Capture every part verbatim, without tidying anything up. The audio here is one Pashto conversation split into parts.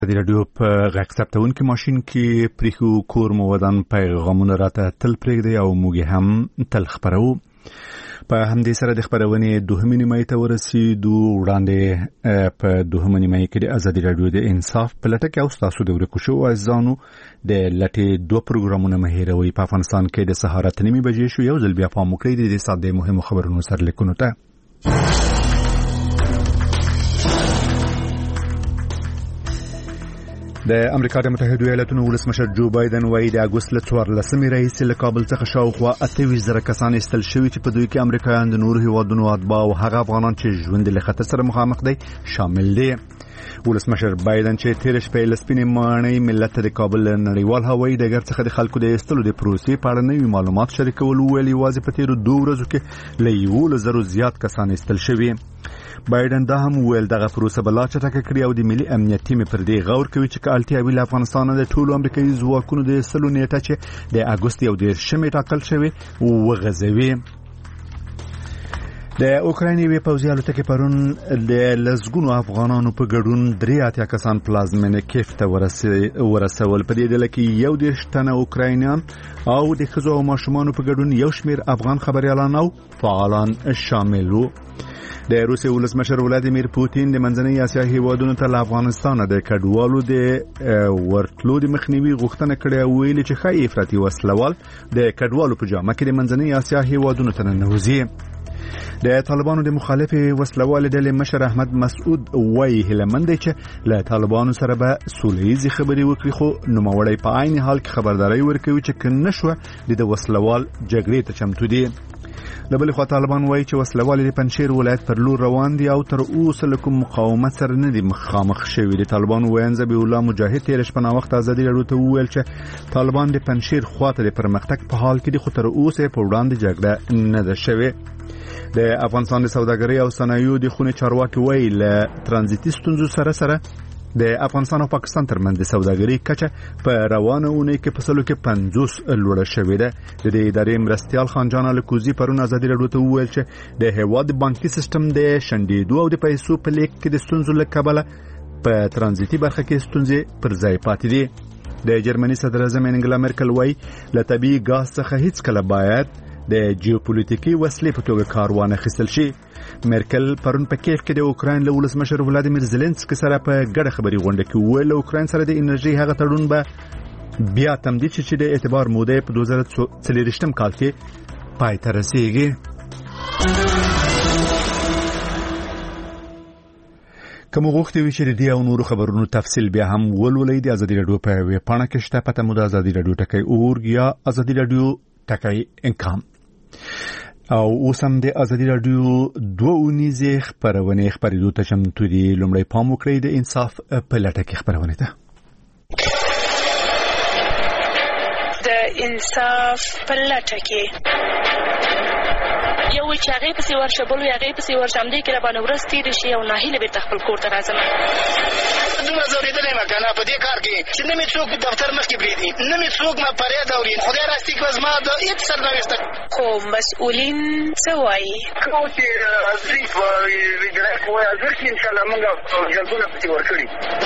د رادیو په غږ ثبتونکي ماشین کې پریښو کور مو ودان پیغامونه راته تل پرېږدي او موږ هم تل خپرو. په همدې سره د خپرونې دوهمې نیمایي ته ورسېدو. وړاندې په دوهمه نیمایي کې د ازادي رادیو د انصاف په لټه کې او ستاسو د ورکو شوو عزیزانو د لټې دوه پروګرامونه مه هېروئ. په افغانستان کې د سهار اته نیمې بجې شو. یو ځل بیا پام وکړئ د دې ساعت د مهمو خبرونو سرلیکونو ته. د امریکا د متحده ایالاتونو ولسمشر جو بایدن وايي د اګوست له څوارلسمې راهیسې له کابل څخه شاوخوا اته ویشت زره کسان ایستل شوي چې په دوی کې امریکایان د نورو هیوادونو اتباع او هغه افغانان چې ژوند له خطر سره مخامخ دي شامل دي. ولسمشر بایدن چې تیر شپه له سپینې ماڼۍ ملت د کابل نړیوال هوایي ډګر څخه د خلکو د ایستلو د پروسې په اړه نوي معلومات شریکول ویل یوازې په تیرو دوه ورځو کې له یولس زرو زیات کسان ایستل شوي. بایدن دا هم ویل دغه پروسه بلا چټکه کړي او د ملي امنیت ټیم پر دې غور کوي چې کالتیا ویل افغانستان د ټولو امریکایي ځواکونو د ایستلو نیټه چې د اګوست یو دیرشمې ټاکل شوی وغځوي. د اوکرایني وی پوځي الوتکې پرون د لزګونو افغانانو په ګډون درې اتیا کسان پلازمینه کیف ته ورسول. په دې ډله کې یو دېرش تنه اوکراینیان او د ښځو او ماشومانو په ګډون یو شمېر افغان خبريالان او فعالان شامل وو. د روسیې ولسمشر ولادیمیر پوتین د منځنۍ اسیا هیوادونو ته له افغانستان د کډوالو د ورتلو د مخنیوي غوښتنه کړې او ویلي چې ښایي افراطي وسلوال د کډوالو په جامه کې د منځنۍ اسیا هیوادونو ته ننوځي. د طالبانو د مخالف وسلوال ډلې مشر احمد مسعود وايي هلمند چې له طالبانو سره به سوله‌ییزې خبرې وکړي، خو نوموړی په عین حال کې خبرداري ورکوي چې که نشوه د وسلوال جګړې ته چمتو دي. د بل خوا طالبان وایي چې وسلوال د پنجشیر ولایت پر لور روان دي او تر اوسه له کوم مقاومت سره نه دي مخامخ شوي. د طالبان ویاند ذبیح الله مجاهد تیر شپه ناوخته ازادي راډیو ته وویل چې طالبان د پنجشیر خواته د پرمختګ په حال کې دي، خو تر اوسه په وړاندې جګړه نه ده شوې. د افغانستان د سوداګرۍ او صنایعو د خونې چارواکي وایي له ترانزیتي ستونزو سره سره د افغانستان او پاکستان ترمنځ د سوداګرۍ کچه په روانه اونۍ کې په سلو کې پنځوس لوړه شوې ده. د دې ادارې مرستیال خانجان الکوزي پرون ازادي راډیو ته وویل چې د هیواد بانکي سیستم د شنډېدو او د پیسو په لیږد کې د ستونزو له کبله په ترانزیتي برخه کې ستونزې پر ځای پاتې دي. د جرمني صدر اعظم انګلا مرکل وایي له طبیعي ګاز څخه هیڅ کله باید د جیوپولیټیکي وسلې په توګه کار وانه اخیستل شي. مرکل پرون په کیف کې د اوکراین له ولسمشر ولادیمیر زيلنسکي سره په ګډه خبري غونډه کې وویل اوکراین سره د انرژي هغه تړون به بیا تمدید شي چې د اعتبار موده په دوه زره څلوېښتم کال کې پای ته رسیږي. کوم غوښتي وی چې د او نورو خبرونو تفصیل بیا هم ولولئ د ازادي راډیو په ویب پاڼه کې شته. پته مو د ازادي راډیو ټکی اورګ یا ازادي راډیو ټکی انکام. او اوس هم د ازادي راډیو دوه اونیزې خبرونه خبرېدو ته چمتو دي. لومړی پام وکړئ د انصاف په لټه کې خبرونه ده. د انصاف په لټه کې یو چې هغه په سی ورشه بل هغه په سی ورشه هم دې کې را باندې ورستې دي شي او ناهیله به خپل کور ته راځم. دوه زوري دلې مکنه په دې کار کې چې نه می څوک دفتر مخ کې بریدي، نه می څوک ما پرې دا وري خدای راستي کوز ما د هیڅ سر نه وسته. خو مسؤلین څه وایي؟ خو چې ازري په ویډیو کې ازر چې ان شاء الله موږ جلبونه پتی ورکړي.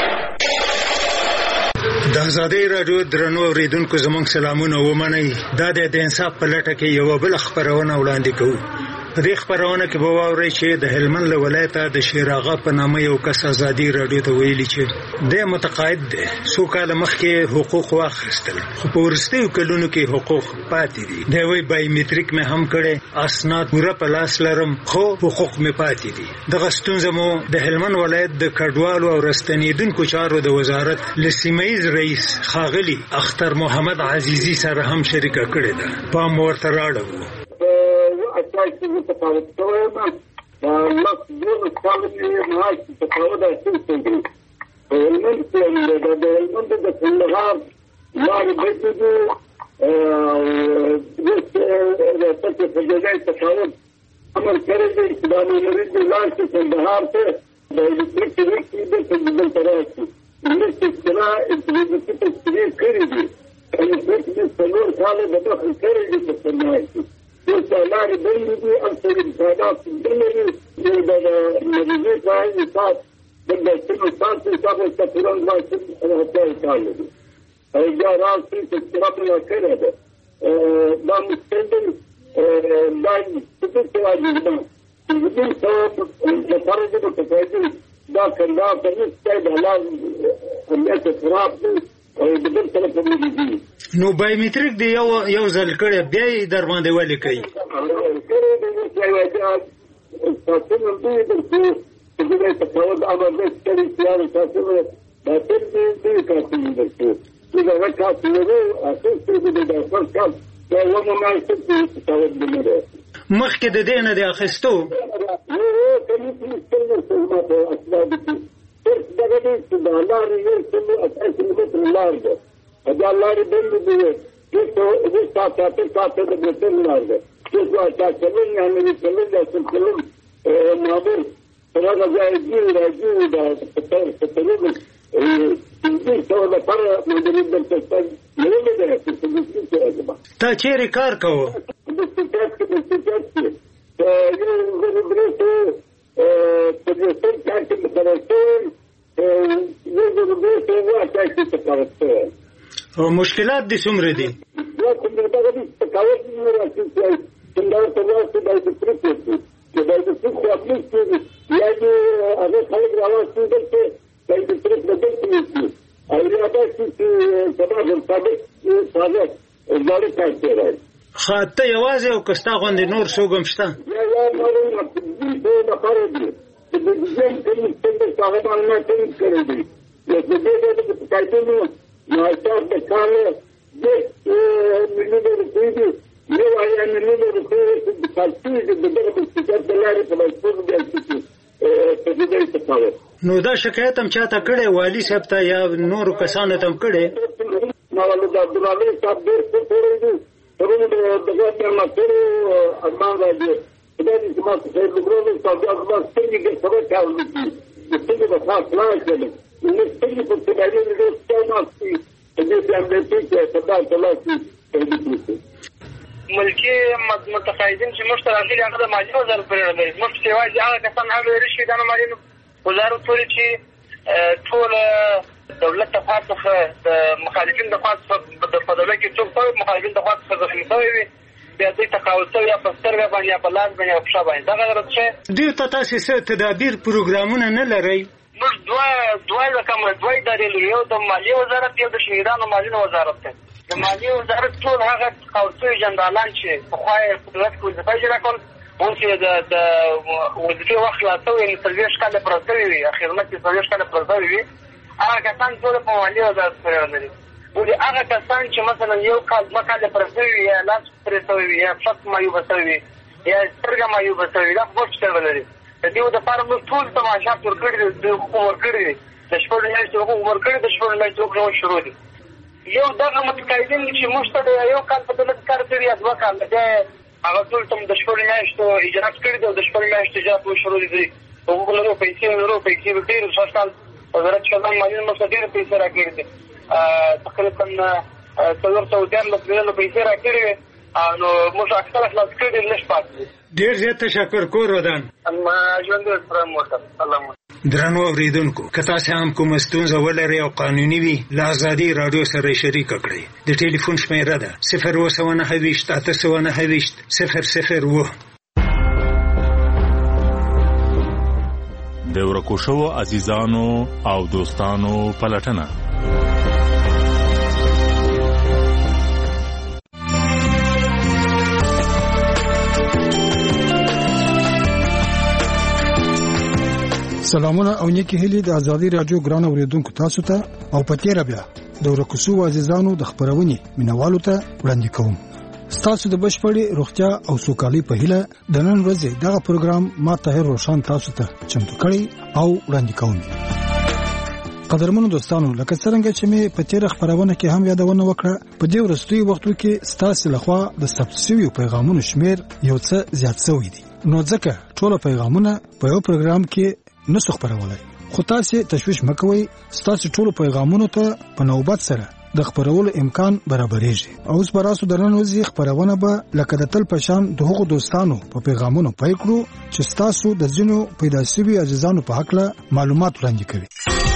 د ازادي راډیو درنو اوریدونکو زموږ سلامونه ومنئ. دا د انصاف په لټه کې یو بل خبرونه وړاندې کوو. په دې خبرونه کې به واورئ چې د هلمند له ولایته د شیراغه په نامه یو کس ازادي راډیو ته ویلي چې د متقاعد دی، څو کاله مخکې حقوق واخیستل خو په وروستیو کلونو کې حقوق پاتې دي. دی وایي بایومټریک مې هم کړی، اسناد پوره په لاس لرم خو حقوق مې پاتې دي. دغه ستونزه مو د هلمند ولایت د کډوالو او راستنېدونکو چارو د وزارت له سیمه‌ییز رئیس ښاغلي اختر محمد عزیزي سره هم شریکه کړې ده. پام ورته راړو. Actually, the power to them, uh, not really quality and high to power that system. The element the the element of the Kandahar, not a bit to do, uh, this, the such a federate to power. Amar Kerry, the American last to Kandahar, the electric the Tarasi. This is Kara, it's the city Kerry. And it's this Salor Kala, the Kerry to Kandahar. This لارې بندې دي او څه امکانات نه لري. د مدیریت راځي تاسو د دې څه تاسو تاسو ته پرون وایي انا هتلاقي تعلم جاء راسي في اضطراب كده ده مستقبل ده تبص واجبنا بدون سبب الفرد المتفاعل ده كان ده بالنسبه لها الناس اضطراب بدون سبب موجودين نو بایومټریک دی یو یو ځل کړه بیا در باندې ولې کوي کړه د یو تاسو نو دوی د څه د تفاوض امر د ستړي سیارو تاسو دا تل دې کارونه درته دا راکاته نو اساس دې د فرصت دا ونه ما څه تفاوض دې مخکې د دې نه د اخستو نو کله چې څنګه څه په اسباب دي دا دې چې دا لارې یو څه اساس دې لارې دا لارې بند دي چې دې تاسو ته تاسو د دې لارې چې تاسو څنګه نه نه څنګه څنګه مابر هذا جاي يجي يجي ده تطور تطور دي څو د پر مدرب د تاسو نه نه ده چې څه تا چیرې کار کوو د څه څه څه یو غوړې ته د څه څه څه درته یو غوړې ته واټه څه او مشکلات دي څومره دي نو کوم دا د تکاوت نه راځي چې څنګه تاسو د دې پروسې چې دا د څه خو خپل یا چې هغه خلک راوستي دي چې د دې پروسې د دې او یا تاسو چې سبا د ثابت ثابت ځاړي تاسو راځي خاطه یوازې او کستا غوندې نور څوک هم شته یا یا نور دې د لپاره دي چې د دې کوم څه څه هغه باندې څه کړی دي چې دې د پټایټونو نو تاسو د کار د ملي د دې یو یا ملي د دې د تاسو د دغه د لارې په مسؤل دي چې په دې څه نو دا شکایت هم چاته کړي والی صاحب ته یا نور کسانو ته هم کړي نو ولدا عبدالله صاحب دې څه کړی دي ورونه دغه په مسؤل ارمان راځي دا دې چې ما څه وګورم تاسو هغه څنګه کې سره کاوه چې څنګه د خاص لا کړل نو څنګه په دې باندې د څه دې باندې چې په تاسو لاسي ملکی متقاعدین چې مشت راغلي هغه د مالیې وزارت پرې راغلي مشت سیوا چې هغه کسان هغه رشي د مالیې وزارت پرې چې ټول دولت ته خاصه د مخالفین د خاصه د فدرالي کې څوک مخالفین د خاصه ځخمي شوی وي بیا دې تقاعد شوی یا په سترګه باندې یا په لاس باندې او په شا باندې دا غلط شي دوی ته تاسو څه تدابیر پروګرامونه نه لرئ موږ دوه دوه رقم دوه ادارې لرو یو د مالیې وزارت یو د شهیدانو مالیې وزارت دی د مالیې وزارت ټول هغه قوسي جنرالان چې په خوای قدرت کې وظیفه اجرا کول اوس یې د د وظیفې وخت لا څو یې سرویس کاله پرځوي وي خدمت کې سرویس کاله پرځوي وي هغه کسان ټول په مالیې وزارت پورې راځي ولې هغه کسان چې مثلا یو کال دوه کاله پرځوي یا لاس پرځوي یا شخص مایوب شوی یا سترګه مایوب شوی دا پوښتنه ولري د دې د فارم ټول تماشا ورکړي د حکومت ورکړي د شپږ میاشتې حکومت ورکړي د شپږ میاشتې حکومت شروع دي یو دغه متقاعدین چې مشته یو کال په دولت کار کوي یا دوه کال دا هغه ټول تم د شپږ میاشتو اجرا کړی دی د شپږ میاشتو اجرا شروع دي حقوق لرو پیسې لرو پیسې ډېر شاشال وزارت شمال مالیه مصدر پیسې راکړي دي تقریبا څلور سوه دیارلس میلیونه پیسې راکړي نو موږ اکثر خلاص کړي نشو پاتې ډېر زیات تشکر کور ودان ما ژوند سره موټر سلام درنو اوریدونکو که تاسو هم کوم ستونزه ولرئ او قانوني وي له ازادي رادیو سره شریک کړئ د ټلیفون شمیره ده صفر اووه سوه نهه ویشت اته سوه نهه ویشت صفر صفر اووه د ورکو شوو عزیزانو او دوستانو پلټنه سلامونه او نیکی هیلي د ازادي رادیو ګران اوریدونکو تاسو ته او پتیره بیا د ورکوسو عزیزانو د خبرونې مینوالو ته وړاندې کوم تاسو د بشپړې روغتیا او سوکالي په هیله د نن ورځې دغه پروګرام ما طاهر روشان تاسو ته چمتو کړی او وړاندې کوم قدرمنو دوستانو لکه څنګه چې مې پتیره خبرونه کې هم یادونه وکړه په دې ورستوي وختو کې تاسو لخوا د سبسیډي پیغامونو شمیر یو څه زیات شوی دی نو ځکه ټول پیغامونه په یو پروګرام کې نسو خبرولای خو تاسو تشویش مکوئ تاسو ټول پیغامونو ته په نوبت سره د خبرولو امکان برابرېږي او اوس براسو درنه وزي خبرونه به لکه د تل پشان د هغو دوستانو په پیغامونو پای کړو چې تاسو د ځینو پیدا شوی عزیزانو په حق له معلومات وړاندې کوي